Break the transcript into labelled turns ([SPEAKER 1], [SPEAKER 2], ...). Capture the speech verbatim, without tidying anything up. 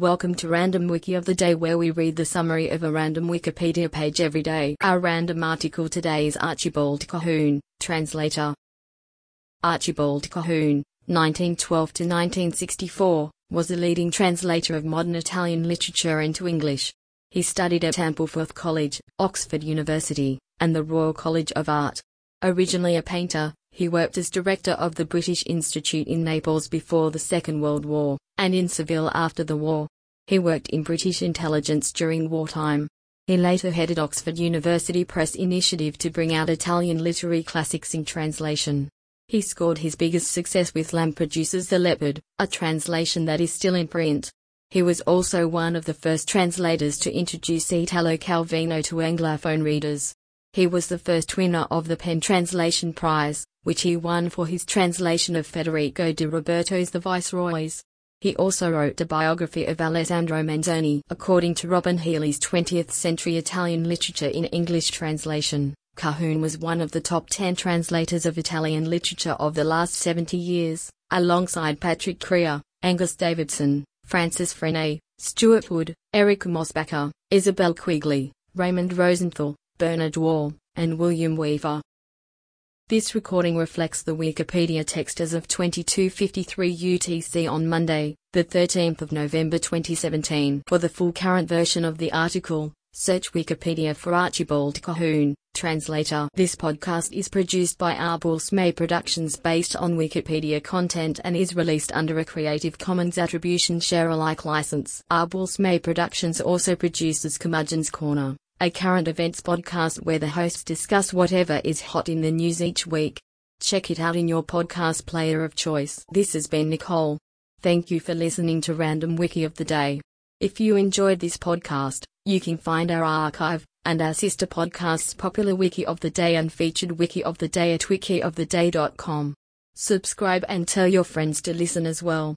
[SPEAKER 1] Welcome to Random Wiki of the Day, where we read the summary of a random Wikipedia page every day. Our random article today is Archibald Colquhoun, translator. Archibald Colquhoun, nineteen twelve to nineteen sixty-four, was a leading translator of modern Italian literature into English. He studied at Ampleforth College, Oxford University, and the Royal College of Art. Originally a painter, he worked as director of the British Institute in Naples before the Second World War, and in Seville after the war. He worked in British intelligence during wartime. He later headed Oxford University Press initiative to bring out Italian literary classics in translation. He scored his biggest success with Lampedusa's The Leopard, a translation that is still in print. He was also one of the first translators to introduce Italo Calvino to Anglophone readers. He was the first winner of the Pen Translation Prize, which he won for his translation of Federico de Roberto's The Viceroys. He also wrote a biography of Alessandro Manzoni. According to Robin Healy's twentieth century Italian Literature in English Translation, Colquhoun was one of the top ten translators of Italian literature of the last seventy years, alongside Patrick Crear, Angus Davidson, Francis Frenay, Stuart Wood, Eric Mosbacher, Isabel Quigley, Raymond Rosenthal, Bernard Wall, and William Weaver. This recording reflects the Wikipedia text as of twenty-two fifty-three U T C on Monday, the thirteenth of November twenty seventeen. For the full current version of the article, search Wikipedia for Archibald Colquhoun, translator. This podcast is produced by Arbors May Productions based on Wikipedia content and is released under a Creative Commons Attribution Share Alike license. Arbors May Productions also produces Curmudgeon's Corner, a current events podcast where the hosts discuss whatever is hot in the news each week. Check it out in your podcast player of choice. This has been Nicole. Thank you for listening to Random Wiki of the Day. If you enjoyed this podcast, you can find our archive and our sister podcasts Popular Wiki of the Day and Featured Wiki of the Day at wiki of the day dot com. Subscribe and tell your friends to listen as well.